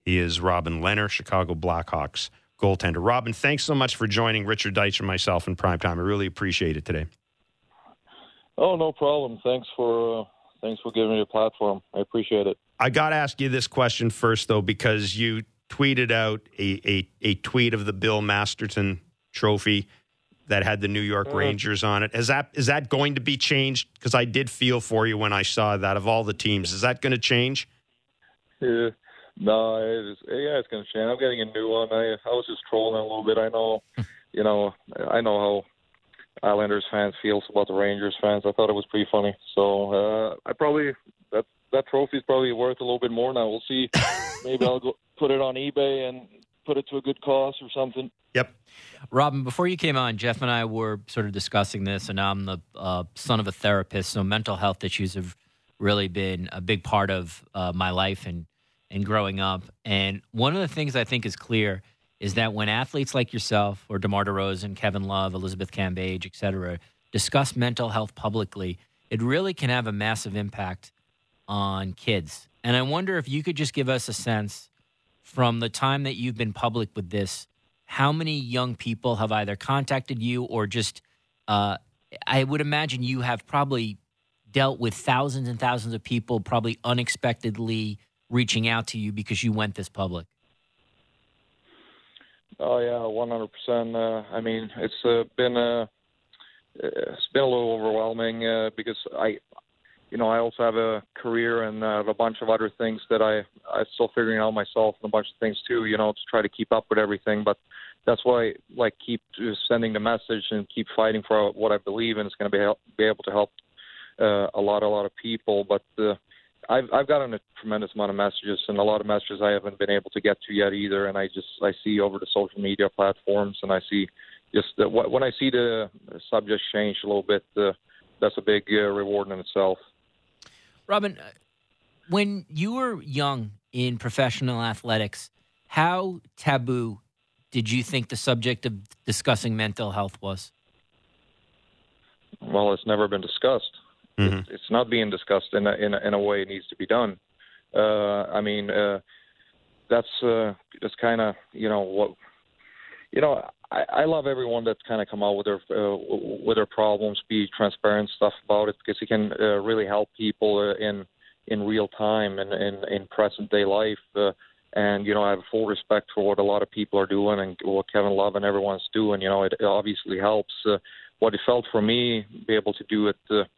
He is Robin Lehner, Chicago Blackhawks goaltender. Robin, thanks so much for joining Richard Deitch and myself in Primetime. I really appreciate it today. Oh, no problem. Thanks for giving me a platform. I appreciate it. I got to ask you this question first, though, because you tweeted out a tweet of the Bill Masterton Trophy that had the New York Rangers on it. Is that going to be changed? Because I did feel for you when I saw that of all the teams. Is that going to change? Yeah. No, it's going to change. I'm getting a new one. I was just trolling a little bit. I know, I know how Islanders fans feels about the Rangers fans. I thought it was pretty funny. So that trophy's probably worth a little bit more now. We'll see. Maybe I'll go put it on eBay and put it to a good cause or something. Yep. Robin, before you came on, Jeff and I were sort of discussing this, and I'm the son of a therapist, so mental health issues have really been a big part of my life and growing up. And one of the things I think is clear is that when athletes like yourself or DeMar DeRozan, Kevin Love, Elizabeth Cambage, et cetera, discuss mental health publicly, it really can have a massive impact on kids. And I wonder if you could just give us a sense from the time that you've been public with this, how many young people have either contacted you or just, I would imagine you have probably dealt with thousands and thousands of people probably unexpectedly reaching out to you because you went this public. Oh yeah, 100%. I mean, it's been a little overwhelming because I also have a career and a bunch of other things that I'm still figuring out myself and a bunch of things too, to try to keep up with everything. But that's why I keep sending the message and keep fighting for what I believe in. It's going to be able to help a lot of people. But I've gotten a tremendous amount of messages, and a lot of messages I haven't been able to get to yet either. And I see over the social media platforms, and I see when I see the subject change a little bit, that's a big reward in itself. Robin, when you were young in professional athletics, how taboo did you think the subject of discussing mental health was? Well, it's never been discussed. Mm-hmm. It's not being discussed in a way it needs to be done. That's kind of what. I love everyone that's kind of come out with their problems, be transparent stuff about it, because it can really help people in real time and in present day life. And I have full respect for what a lot of people are doing and what Kevin Love and everyone's doing. It obviously helps. What it felt for me, be able to do it,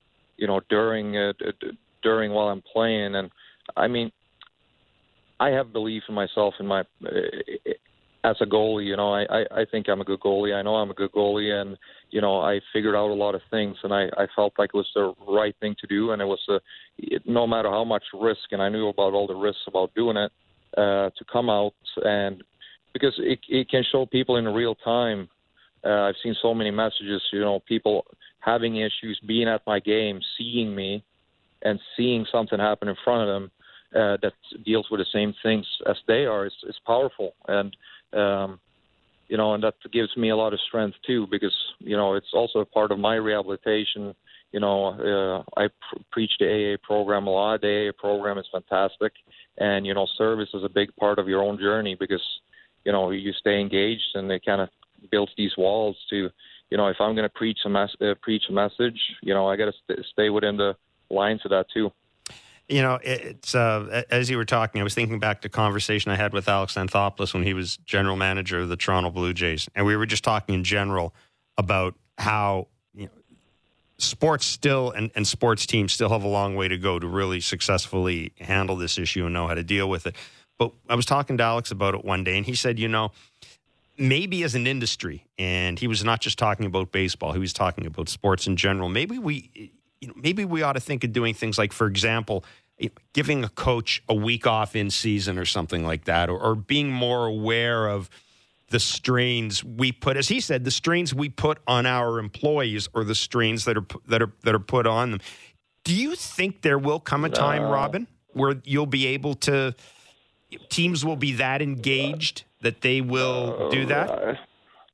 during while I'm playing, and I mean, I have belief in myself in my. As a goalie, I think I'm a good goalie. I know I'm a good goalie, and I figured out a lot of things, and I felt like it was the right thing to do, and it was no matter how much risk, and I knew about all the risks about doing it, to come out, and because it can show people in real time. I've seen so many messages, people having issues, being at my game, seeing me, and seeing something happen in front of them that deals with the same things as they are. It's powerful, and and that gives me a lot of strength too, because it's also a part of my rehabilitation. I preach the AA program a lot. The AA program is fantastic, and service is a big part of your own journey, because you stay engaged, and it kind of builds these walls to if I'm going to preach a message, I got to stay within the lines of that too. It's as you were talking, I was thinking back to a conversation I had with Alex Anthopoulos when he was general manager of the Toronto Blue Jays. And we were just talking in general about how sports still and sports teams still have a long way to go to really successfully handle this issue and know how to deal with it. But I was talking to Alex about it one day, and he said, maybe as an industry, and he was not just talking about baseball, he was talking about sports in general, maybe we ought to think of doing things like, for example, giving a coach a week off in season or something like that, or being more aware of the strains we put, as he said, the strains we put on our employees, or the strains that are put on them. Do you think there will come a time, Robin, where you'll be able to, teams will be that engaged that they will do that?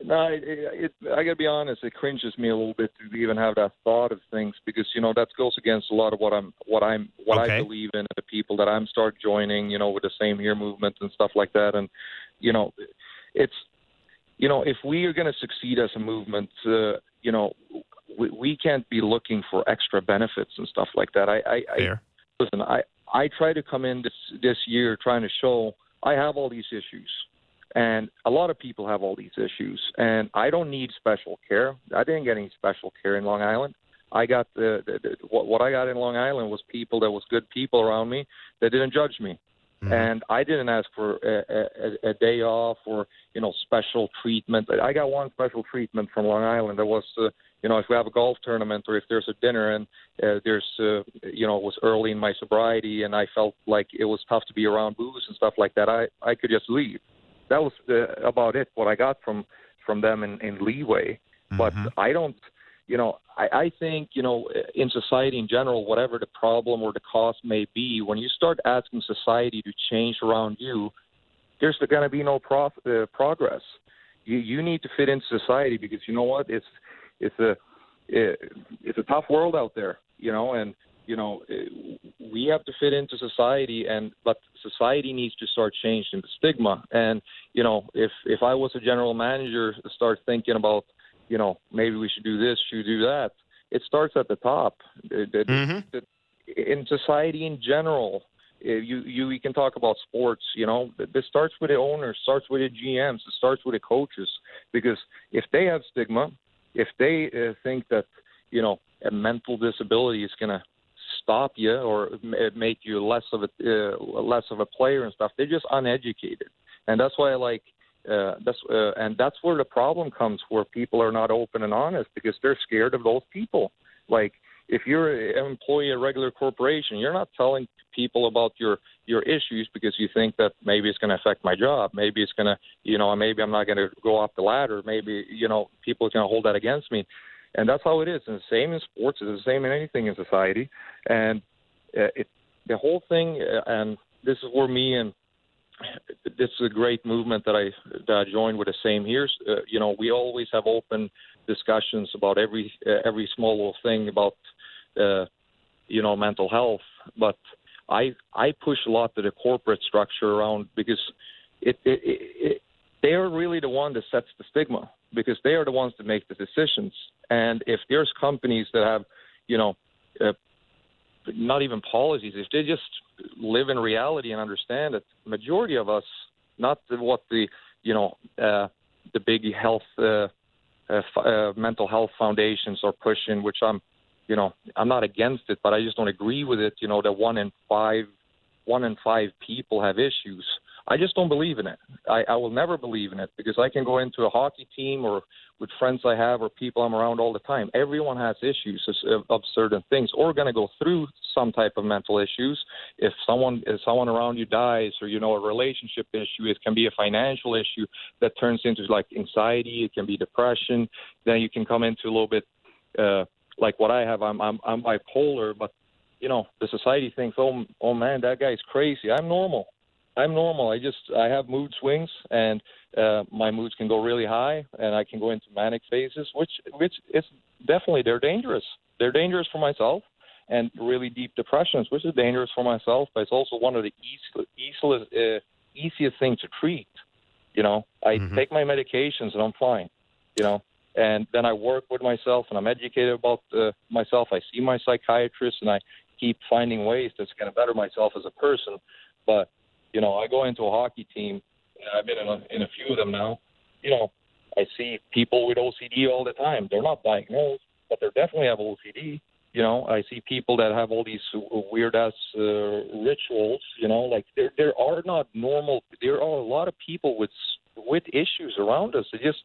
No, I got to be honest. It cringes me a little bit to even have that thought of things because that goes against a lot of what Okay. I believe in, and the people that I'm start joining, with the Same Here movement and stuff like that. And it's if we are going to succeed as a movement, we can't be looking for extra benefits and stuff like that. Fair. Listen. I try to come in this year trying to show I have all these issues. And a lot of people have all these issues, and I don't need special care. I didn't get any special care in Long Island. I got what I got in Long Island was people that was good people around me that didn't judge me, and I didn't ask for a day off or special treatment. I got one special treatment from Long Island. That was if we have a golf tournament or if there's a dinner and it was early in my sobriety and I felt like it was tough to be around booze and stuff like that. I could just leave. That was about it, what I got from them in leeway. But I don't, I think, in society in general, whatever the problem or the cause may be, when you start asking society to change around you, there's going to be no progress. You need to fit into society because you know what? It's a tough world out there, and we have to fit into society, but society needs to start changing the stigma. And if I was a general manager, start thinking about maybe we should do this, should do that. It starts at the top. In society in general, you can talk about sports. This starts with the owners, starts with the GMs, it starts with the coaches. Because if they have stigma, if they think that a mental disability is going to stop you or make you less of a player and stuff, they're just uneducated. And that's why I like and that's where the problem comes, where people are not open and honest because they're scared of those people. Like if you're an employee at a regular corporation, you're not telling people about your issues because you think that maybe it's going to affect my job, maybe it's going to maybe I'm not going to go up the ladder, maybe people are going to hold that against me. And that's how it is. And the same in sports, it's the same in anything in society. And the whole thing, and this is where this is a great movement that I joined with the Same Here. We always have open discussions about every small little thing about mental health. But I push a lot to the corporate structure around because they are really the one that sets the stigma because they are the ones that make the decisions. And if there's companies that have, not even policies, if they just live in reality and understand that the majority of us, not what the big health, mental health foundations are pushing, which I'm not against it, but I just don't agree with it. That one in five people have issues. I just don't believe in it. I will never believe in it because I can go into a hockey team or with friends I have or people I'm around all the time. Everyone has issues of certain things or going to go through some type of mental issues. If someone around you dies or, a relationship issue, it can be a financial issue that turns into like anxiety. It can be depression. Then you can come into a little bit like what I have. I'm bipolar, but, the society thinks, oh man, that guy's crazy. I'm normal. I have mood swings, and my moods can go really high, and I can go into manic phases, which is definitely, they're dangerous. They're dangerous for myself, and really deep depressions, which is dangerous for myself, but it's also one of the easiest things to treat. I take my medications, and I'm fine, and then I work with myself, and I'm educated about myself. I see my psychiatrist, and I keep finding ways that's going to better myself as a person, but I go into a hockey team, and I've been in a few of them now. I see people with OCD all the time. They're not diagnosed, but they definitely have OCD. I see people that have all these weird-ass rituals, like there are not normal. There are a lot of people with issues around us. It just,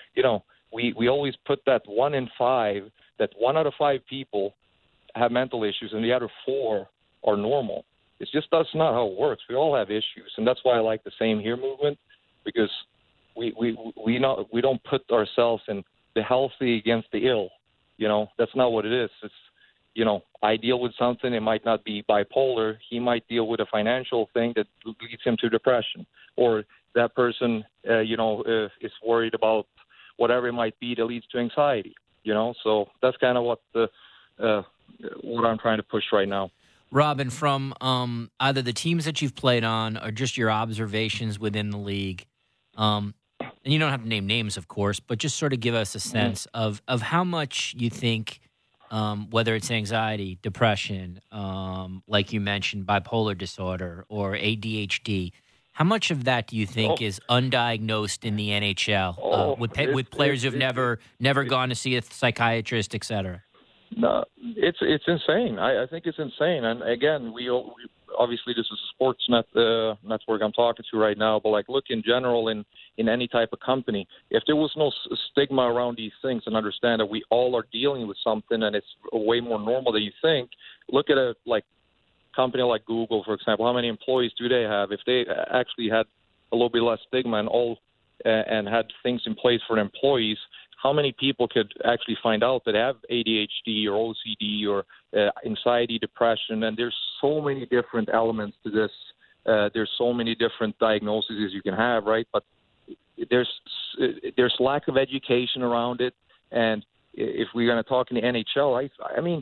we always put that 1 in 5, that 1 out of 5 people have mental issues, and the other 4 are normal. It's just that's not how it works. We all have issues, and that's why I like the Same Here movement because we don't put ourselves in the healthy against the ill. That's not what it is. It's I deal with something. It might not be bipolar. He might deal with a financial thing that leads him to depression, or that person is worried about whatever it might be that leads to anxiety. So that's kind of what I'm trying to push right now. Robin, from either the teams that you've played on or just your observations within the league, and you don't have to name names, of course, but just sort of give us a sense of how much you think, whether it's anxiety, depression, like you mentioned, bipolar disorder or ADHD, how much of that do you think is undiagnosed in the NHL with players who've never gone to see a psychiatrist, et cetera? No, it's insane. I think it's insane. And again, we obviously this is a sports network I'm talking to right now. But look in general in any type of company, if there was no stigma around these things and understand that we all are dealing with something and it's way more normal than you think. Look at a company like Google, for example. How many employees do they have? If they actually had a little bit less stigma and had things in place for employees, how many people could actually find out that have ADHD or OCD or anxiety, depression? And there's so many different elements to this. There's so many different diagnoses you can have, right? But there's lack of education around it. And if we're going to talk in the NHL, I mean,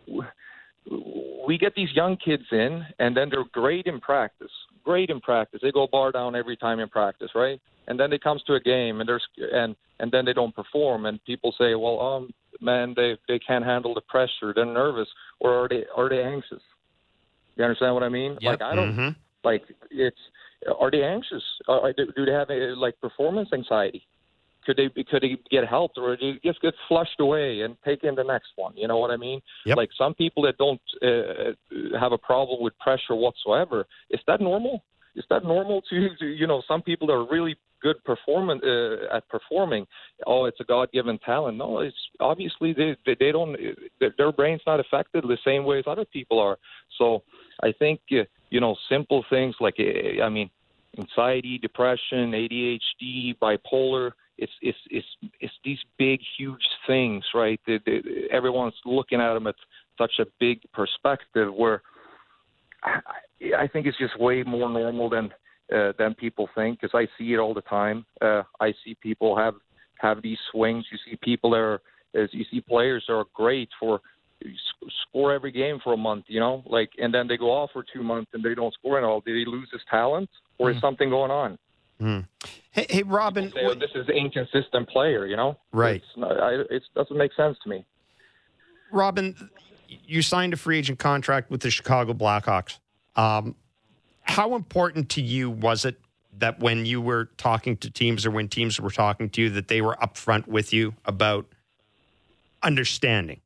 we get these young kids in, and then they're great in practice. They go bar down every time in practice, right? And then it comes to a game, and then they don't perform, and people say, "Well, man, they can't handle the pressure. They're nervous, or are they anxious?" You understand what I mean? Yep. I don't are they anxious? Do they have performance anxiety? Could they get help, or do they just get flushed away and take in the next one? You know what I mean? Yep. Some people that don't have a problem with pressure whatsoever. Is that normal? Is that normal to some people that are really good at performing? Oh, it's a God-given talent. No, it's obviously they don't. Their brain's not affected the same way as other people are. So I think simple things like anxiety, depression, ADHD, bipolar. It's these big, huge things, right? Everyone's looking at them at such a big perspective where I think it's just way more normal than people think, because I see it all the time. I see people have these swings. You see people you see players that are great for score every game for a month, and then they go off for 2 months and they don't score at all. Did he lose his talent, or is something going on? Hey, Robin. This is an inconsistent player, Right. It doesn't make sense to me. Robin, you signed a free agent contract with the Chicago Blackhawks. How important to you was it that when you were talking to teams or when teams were talking to you that they were upfront with you about understanding?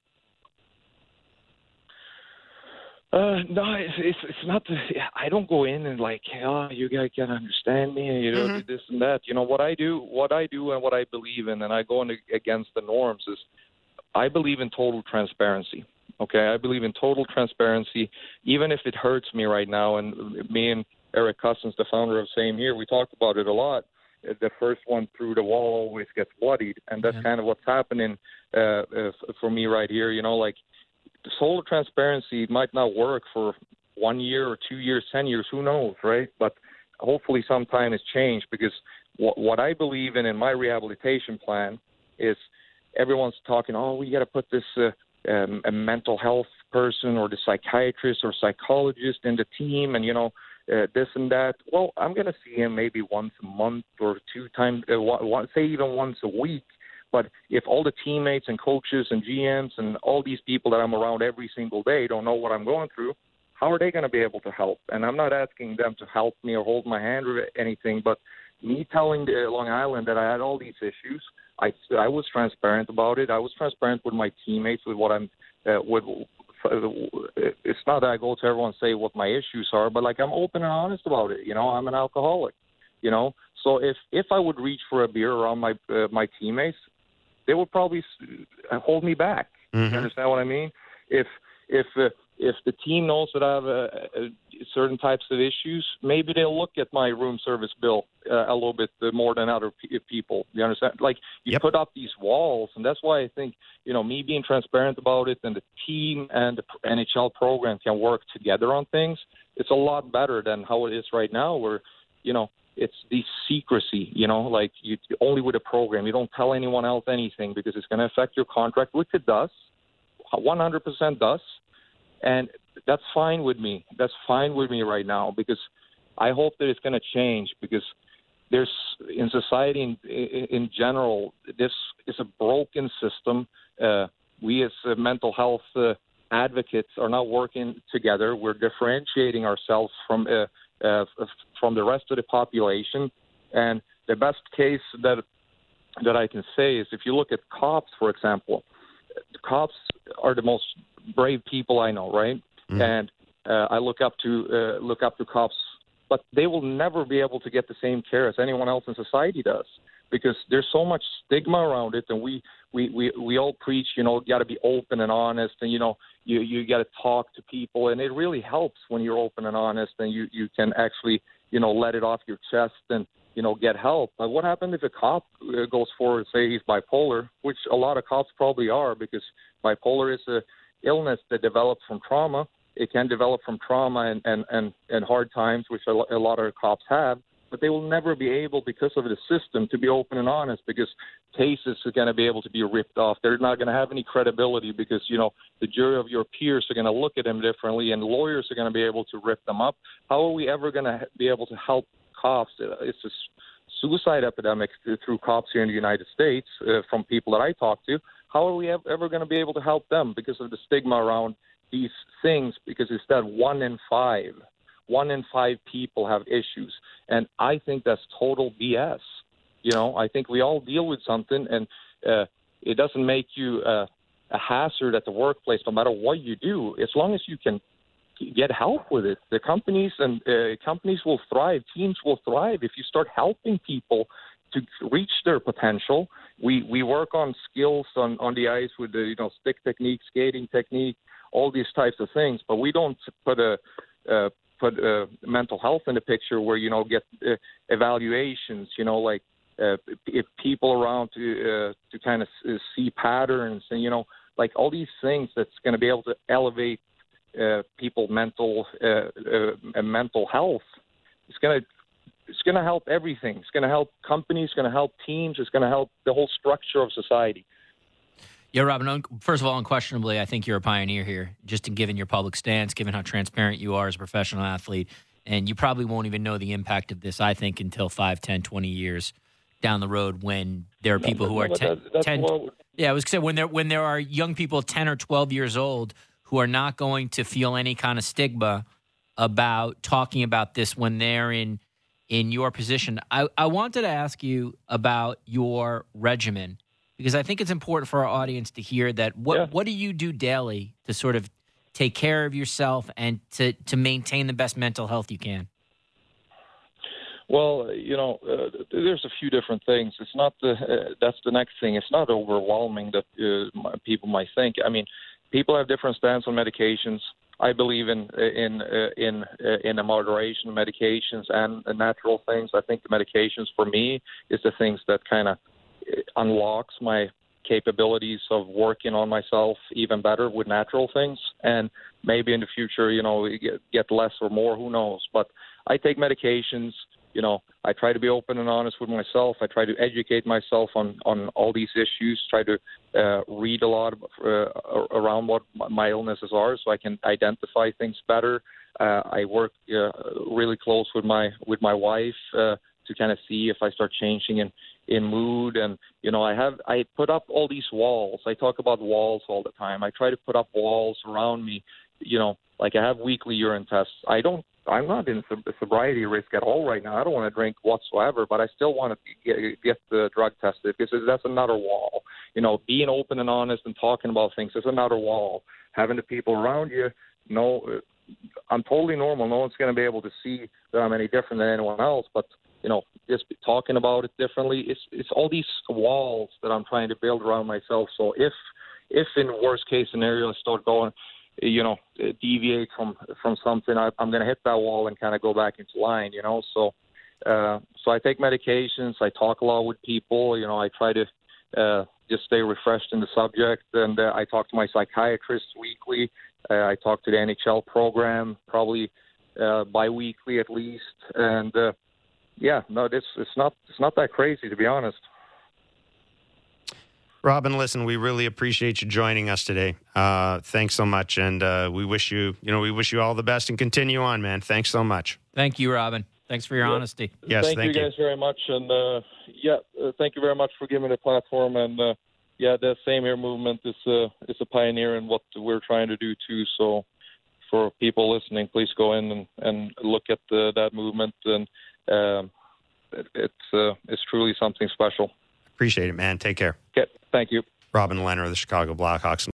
No, it's not. I don't go in and you guys can understand me, and this and that. What I do, and what I believe in, and I go against the norms is, I believe in total transparency. Okay, I believe in total transparency, even if it hurts me right now. And me and Eric Cousins, the founder of Same Here, we talked about it a lot. The first one through the wall always gets bloodied, and that's kind of what's happening for me right here. The total transparency might not work for 1 year or 2 years, 10 years, who knows, right? But hopefully sometime it's changed, because what I believe in my rehabilitation plan is everyone's talking, we got to put this a mental health person or the psychiatrist or psychologist in the team and, this and that. Well, I'm going to see him maybe once a month or 2 times, say even once a week. But if all the teammates and coaches and GMs and all these people that I'm around every single day don't know what I'm going through, how are they going to be able to help? And I'm not asking them to help me or hold my hand or anything, but me telling Long Island that I had all these issues, I was transparent about it. I was transparent with my teammates, with what I'm with. It's not that I go to everyone and say what my issues are, but I'm open and honest about it. I'm an alcoholic. So if I would reach for a beer around my teammates, they would probably hold me back. Mm-hmm. You understand what I mean? If the team knows that I have certain types of issues, maybe they'll look at my room service bill a little bit more than other people. You understand? You put up these walls, and that's why I think me being transparent about it, and the team and the NHL program can work together on things. It's a lot better than how it is right now, where it's the secrecy, like you only with a program. You don't tell anyone else anything because it's going to affect your contract, which it does, 100% does. And that's fine with me. That's fine with me right now because I hope that it's going to change because there's in society in general, this is a broken system. We as mental health advocates are not working together. We're differentiating ourselves from the rest of the population. And the best case that I can say is if you look at cops, for example, cops are the most brave people I know, right? Mm-hmm. And I look up to cops, but they will never be able to get the same care as anyone else in society does because there's so much stigma around it. And we all preach, got to be open and honest, and you got to talk to people, and it really helps when you're open and honest, and you can actually let it off your chest and get help. But what happened if a cop goes forward and say he's bipolar, which a lot of cops probably are, because bipolar is a illness that develops from trauma. It can develop from trauma and hard times, which a lot of cops have. But they will never be able, because of the system, to be open and honest, because cases are going to be able to be ripped off. They're not going to have any credibility because, the jury of your peers are going to look at them differently, and lawyers are going to be able to rip them up. How are we ever going to be able to help cops? It's a suicide epidemic through cops here in the United States from people that I talk to. How are we ever going to be able to help them because of the stigma around these things? Because it's that 1 in 5. 1 in 5 people have issues. And I think that's total BS. I think we all deal with something, and it doesn't make you a hazard at the workplace no matter what you do, as long as you can get help with it. The companies will thrive. Teams will thrive if you start helping people to reach their potential. We work on skills on the ice with the stick technique, skating technique, all these types of things, but we don't put mental health in the picture where get evaluations, like if people around to kind of see patterns and like all these things that's going to be able to elevate people mental health. It's going to help everything. It's going to help companies. It's going to help teams. It's going to help the whole structure of society. Yeah, Robin, first of all, unquestionably, I think you're a pioneer here, just in given your public stance, given how transparent you are as a professional athlete. And you probably won't even know the impact of this, I think, until 5, 10, 20 years down the road when there are people who are 10. Yeah, I was going to say when there are young people 10 or 12 years old who are not going to feel any kind of stigma about talking about this when they're in your position. I wanted to ask you about your regimen, because I think it's important for our audience to hear that what do you do daily to sort of take care of yourself and to maintain the best mental health you can? Well, there's a few different things. It's not that's the next thing. It's not overwhelming that people might think. I mean, people have different stance on medications. I believe in a moderation of medications and natural things. I think the medications for me is the things that kind of unlocks my capabilities of working on myself even better with natural things. And maybe in the future, we get less or more, who knows. But I take medications. I try to be open and honest with myself. I try to educate myself on all these issues, try to read a lot around what my illnesses are so I can identify things better. I work really close with my wife to kind of see if I start changing in mood. And, I put up all these walls. I talk about walls all the time. I try to put up walls around me, like I have weekly urine tests. I'm not in sobriety risk at all right now. I don't want to drink whatsoever, but I still want to get the drug tested because that's another wall. Being open and honest and talking about things is another wall. Having the people around you know I'm totally normal. No one's going to be able to see that I'm any different than anyone else, but just talking about it differently. It's all these walls that I'm trying to build around myself. So if in worst case scenario I start going, deviate from something, I'm going to hit that wall and kind of go back into line, So I take medications. I talk a lot with people. I try to just stay refreshed in the subject. And I talk to my psychiatrist weekly. I talk to the NHL program probably bi-weekly at least. And, yeah, no, it's not that crazy, to be honest. Robin, listen, we really appreciate you joining us today. Thanks so much, and we wish you all the best and continue on, man. Thanks so much. Thank you, Robin. Thanks for your honesty. Yes, thank you guys very much, and thank you very much for giving me the platform. And the Same Here movement is a pioneer in what we're trying to do too. So, for people listening, please go in and look at that movement, and it's truly something special. Appreciate it, man. Take care. Okay, thank you. Robin Lehner of the Chicago Blackhawks.